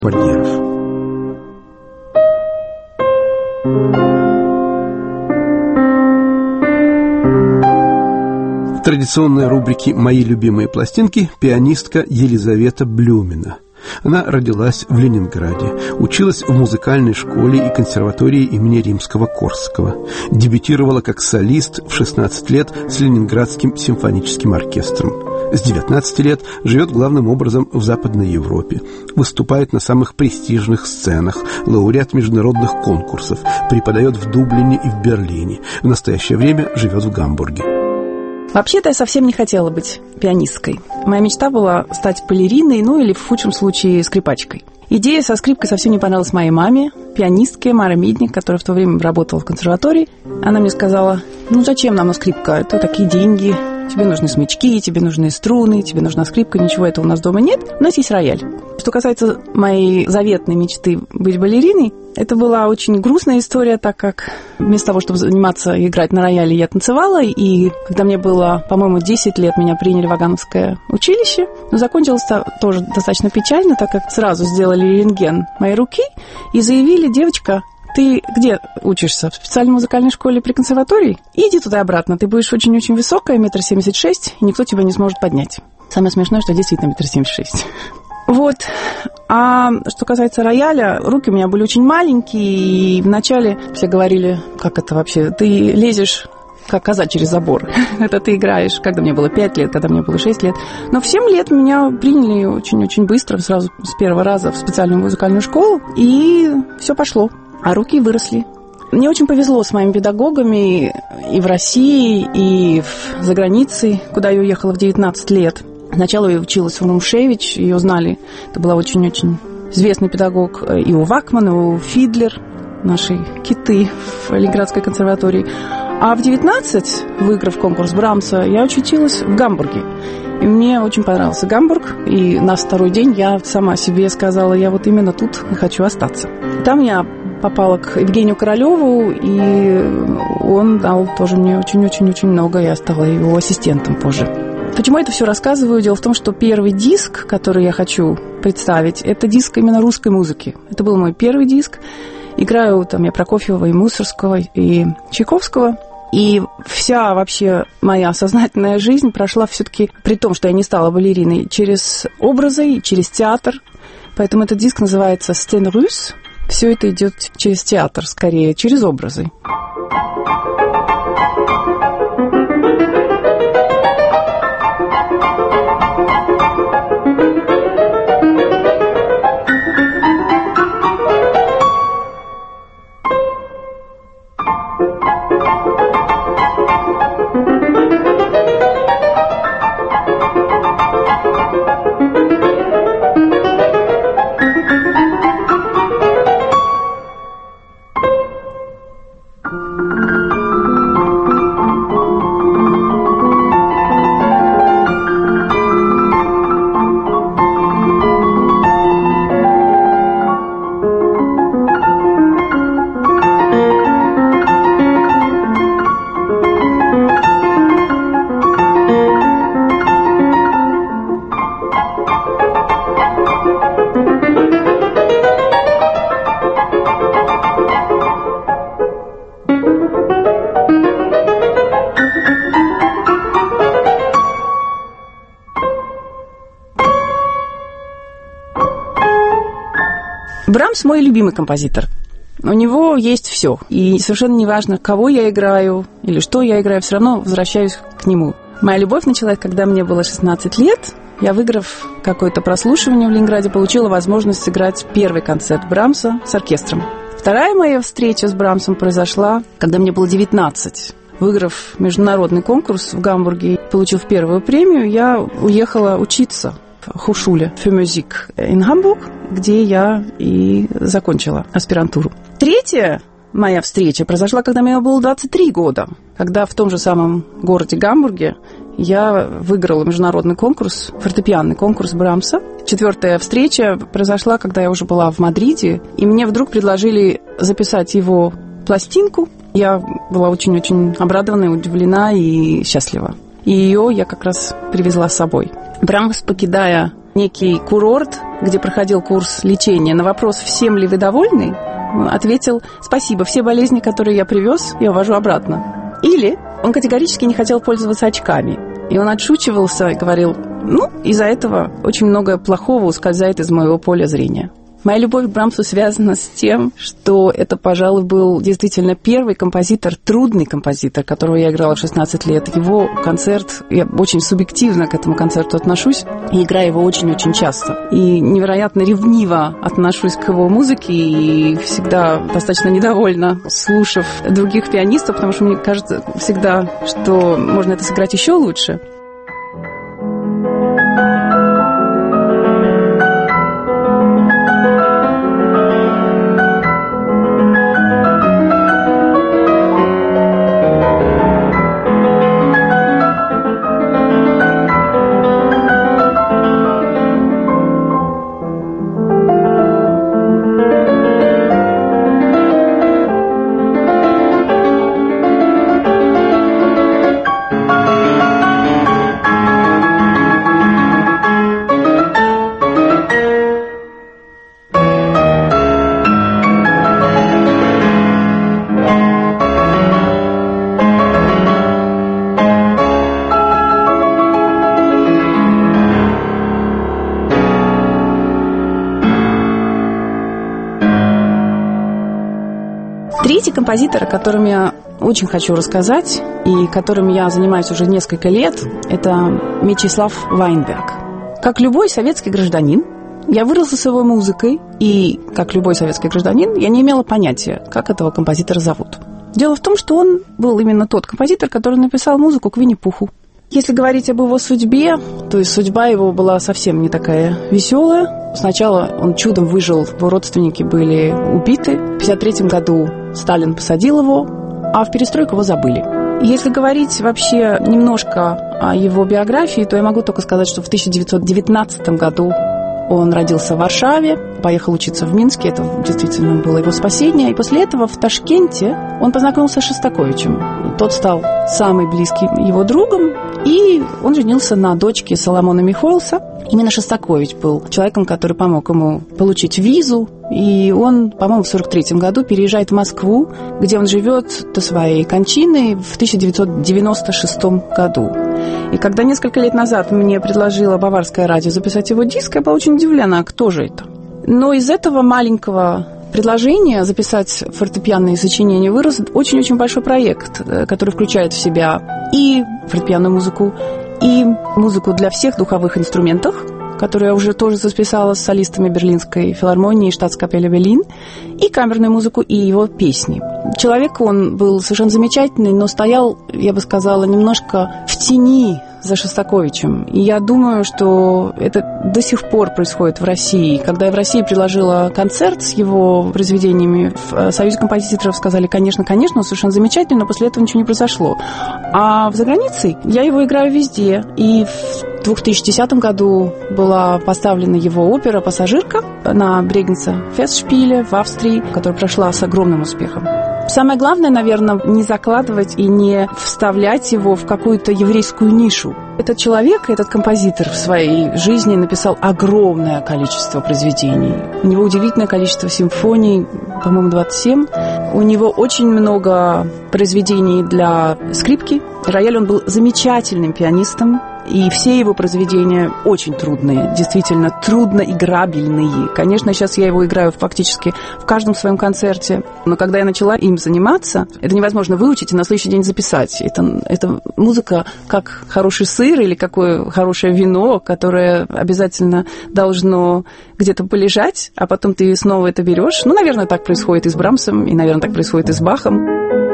Вольеров. В традиционной рубрике «Мои любимые пластинки» пианистка Елизавета Блюмина. Она родилась в Ленинграде, училась в музыкальной школе и консерватории имени Римского-Корсакова, дебютировала как солист в 16 лет с Ленинградским симфоническим оркестром. С 19 лет живет главным образом в Западной Европе, выступает на самых престижных сценах, лауреат международных конкурсов, преподает в Дублине и в Берлине. В настоящее время живет в Гамбурге. Вообще-то я совсем не хотела быть пианисткой. Моя мечта была стать балериной, ну или в худшем случае скрипачкой. Идея со скрипкой совсем не понравилась моей маме, пианистке Маре Мидник, которая в то время работала в консерватории. Она мне сказала: ну зачем нам скрипка, это такие деньги, тебе нужны смычки, тебе нужны струны, тебе нужна скрипка, ничего этого у нас дома нет, у нас есть рояль. Что касается моей заветной мечты быть балериной, это была очень грустная история, так как вместо того, чтобы заниматься и играть на рояле, я танцевала, и когда мне было, по-моему, 10 лет, меня приняли в Вагановское училище, но закончилось тоже достаточно печально, так как сразу сделали рентген моей руки и заявили: девочка, ты где учишься? В специальной музыкальной школе при консерватории? Иди туда и обратно, ты будешь очень-очень высокая, 1,76 м, и никто тебя не сможет поднять. Самое смешное, что я действительно 1,76 м. Вот. А что касается рояля, руки у меня были очень маленькие, и вначале все говорили: как это вообще, ты лезешь как коза через забор. Это ты играешь, когда мне было 5 лет, когда мне было 6 лет. Но в 7 лет меня приняли очень-очень быстро, сразу с первого раза в специальную музыкальную школу, и все пошло. А руки выросли. Мне очень повезло с моими педагогами и в России, и за границей, куда я уехала в 19 лет. Сначала я училась в Румшевич, ее знали. Это была очень-очень известный педагог и у Вакман, и у Фидлер, наши киты в Ленинградской консерватории. А в 19, выиграв конкурс Брамса, я училась в Гамбурге. И мне очень понравился Гамбург. И на второй день я сама себе сказала: я вот именно тут и хочу остаться. Там я попала к Евгению Королеву, и он дал тоже мне очень-очень-очень много. Я стала его ассистентом позже. Почему я это все рассказываю? Дело в том, что первый диск, который я хочу представить, это диск именно русской музыки. Это был мой первый диск. Играю там я Прокофьева, и Мусоргского, и Чайковского. И вся вообще моя сознательная жизнь прошла все-таки, при том, что я не стала балериной, через образы, через театр. Поэтому этот диск называется «Сцен рус». Все это идет через театр, скорее, через образы. Брамс мой любимый композитор. У него есть все. И совершенно не важно, кого я играю или что я играю, все равно возвращаюсь к нему. Моя любовь началась, когда мне было 16 лет. Я, выиграв какое-то прослушивание в Ленинграде, получила возможность сыграть первый концерт Брамса с оркестром. Вторая моя встреча с Брамсом произошла, когда мне было 19. Выиграв международный конкурс в Гамбурге, получив первую премию, я уехала учиться в Hochschule für Musik in Hamburg, где я и закончила аспирантуру. Третья моя встреча произошла, когда мне было 23 года, когда в том же самом городе Гамбурге я выиграла международный конкурс, фортепианный конкурс Брамса. Четвертая встреча произошла, когда я уже была в Мадриде, и мне вдруг предложили записать его пластинку. Я была очень-очень обрадована, удивлена и счастлива. И ее я как раз привезла с собой. Брамс, покидая некий курорт, где проходил курс лечения. На вопрос «Всем ли вы довольны?» ответил: «Спасибо, все болезни, которые я привез, я увожу обратно». Или он категорически не хотел пользоваться очками. И он отшучивался и говорил: из-за этого очень многое плохого ускользает из моего поля зрения. Моя любовь к Брамсу связана с тем, что это, пожалуй, был действительно первый композитор, трудный композитор, которого я играла в 16 лет. Его концерт, я очень субъективно к этому концерту отношусь, и играю его очень-очень часто. И невероятно ревниво отношусь к его музыке, и всегда достаточно недовольна, слушав других пианистов, потому что мне кажется всегда, что можно это сыграть еще лучше. Третий композитор, о котором я очень хочу рассказать, и которым я занимаюсь уже несколько лет, это Мечислав Вайнберг. Как любой советский гражданин, я выросла с его музыкой, и, как любой советский гражданин, я не имела понятия, как этого композитора зовут. Дело в том, что он был именно тот композитор, который написал музыку к Винни-Пуху. Если говорить об его судьбе, то есть судьба его была совсем не такая веселая. Сначала он чудом выжил, его родственники были убиты. В 1953 году Сталин посадил его, а в перестройку его забыли. Если говорить вообще немножко о его биографии, то я могу только сказать, что в 1919 году он родился в Варшаве, поехал учиться в Минске, это действительно было его спасение. И после этого в Ташкенте он познакомился с Шостаковичем. Тот стал самым близким его другом, и он женился на дочке Соломона Михоэлса. Именно Шостакович был человеком, который помог ему получить визу, и он, по-моему, в 1943 году переезжает в Москву, где он живет до своей кончины в 1996 году. И когда несколько лет назад мне предложило Баварское радио записать его диск, я была очень удивлена, а кто же это? Но из этого маленького предложения записать фортепианные сочинения вырос очень-очень большой проект, который включает в себя и фортепианную музыку, и музыку для всех духовых инструментов, которую я уже тоже записала с солистами Берлинской филармонии и Штатскапелле Берлин, и камерную музыку, и его песни. Человек, он был совершенно замечательный, но стоял, я бы сказала, немножко в тени за Шостаковичем. И я думаю, что это до сих пор происходит в России. Когда я в России предложила концерт с его произведениями, в Союзе композиторов сказали: конечно, он совершенно замечательный, но после этого ничего не произошло. А в загранице я его играю везде. И в 2010 году была поставлена его опера «Пассажирка» на Брегенце-Фестшпиле в Австрии, которая прошла с огромным успехом. Самое главное, наверное, не закладывать и не вставлять его в какую-то еврейскую нишу. Этот человек, этот композитор в своей жизни написал огромное количество произведений. У него удивительное количество симфоний, по-моему, 27. У него очень много произведений для скрипки. Рояль, он был замечательным пианистом. И все его произведения очень трудные, действительно трудноиграбельные. Конечно, сейчас я его играю фактически в каждом своем концерте, но когда я начала им заниматься, это невозможно выучить и на следующий день записать. Это музыка как хороший сыр или какое хорошее вино, которое обязательно должно где-то полежать, а потом ты снова это берешь. Наверное, так происходит и с Брамсом, и, наверное, так происходит и с Бахом.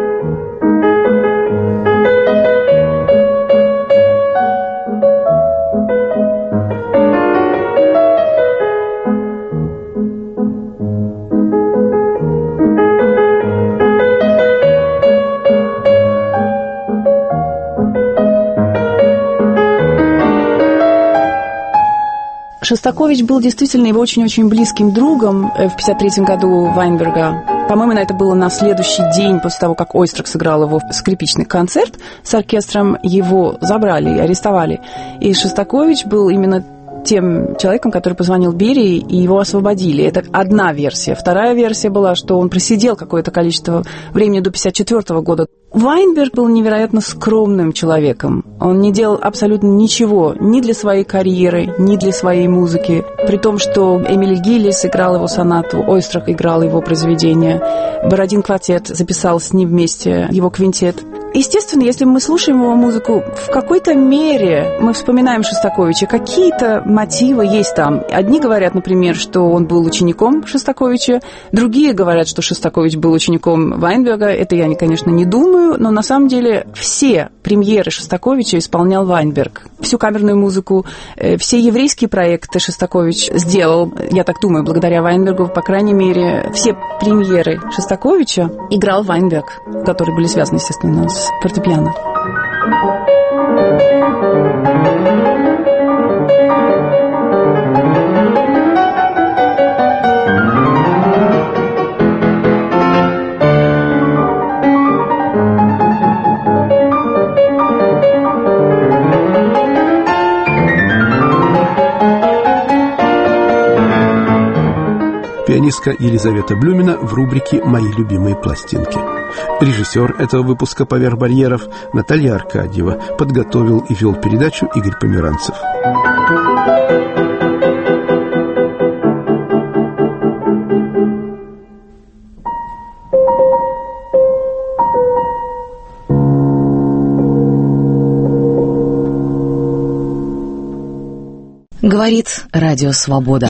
Шостакович был действительно его очень-очень близким другом в 1953 году Вайнберга. По-моему, это было на следующий день после того, как Ойстрах сыграл его скрипичный концерт с оркестром, его забрали и арестовали. И Шостакович был именно тем человеком, который позвонил Берии, и его освободили. Это одна версия. Вторая версия была, что он просидел какое-то количество времени до 1954 года. Вайнберг был невероятно скромным человеком. Он не делал абсолютно ничего ни для своей карьеры, ни для своей музыки. При том, что Эмиль Гиллис играл его сонату, Ойстрах играл его произведение, Бородин квартет записал с ним вместе его квинтет. Естественно, если мы слушаем его музыку, в какой-то мере мы вспоминаем Шостаковича. Какие-то мотивы есть там. Одни говорят, например, что он был учеником Шостаковича, другие говорят, что Шостакович был учеником Вайнберга. Это я, конечно, не думаю, но на самом деле все премьеры Шостаковича исполнял Вайнберг. Всю камерную музыку, все еврейские проекты Шостакович сделал, я так думаю, благодаря Вайнбергу. По крайней мере, все премьеры Шостаковича играл Вайнберг, которые были связаны, естественно, с фортепиано. Пианистка Елизавета Блюмина в рубрике «Мои любимые пластинки». Режиссер этого выпуска «Поверх барьеров» Наталья Аркадьева. Подготовил и вел передачу Игорь Померанцев. Говорит Радио Свобода.